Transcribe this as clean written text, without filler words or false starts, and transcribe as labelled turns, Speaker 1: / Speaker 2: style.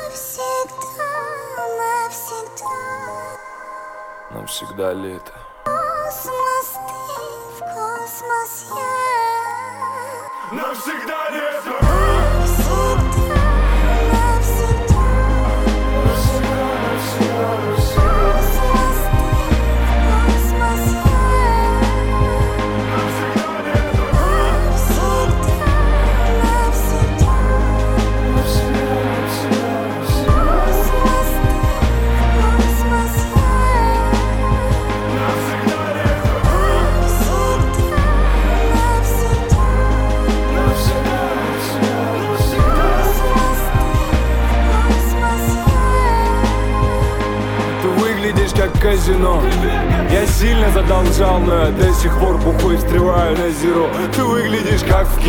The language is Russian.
Speaker 1: Навсегда лето.
Speaker 2: Космос ты, в космос я.
Speaker 1: Навсегда лето.
Speaker 2: Навсегда, навсегда.
Speaker 1: Навсегда, навсегда, навсегда.
Speaker 2: Космос ты, в космос я.
Speaker 1: Навсегда лето.
Speaker 2: Навсегда, навсегда.
Speaker 1: Навсегда, навсегда, навсегда.
Speaker 2: Космос ты, в космос я.
Speaker 1: Навсегда лето.
Speaker 2: Навсегда, навсегда.
Speaker 1: Навсегда, навсегда, навсегда.
Speaker 2: Космос ты, в космос я.
Speaker 3: Ты выглядишь как казино. Я сильно задолжал, но я до сих пор бухой встреваю на зеро. Ты выглядишь как в кино.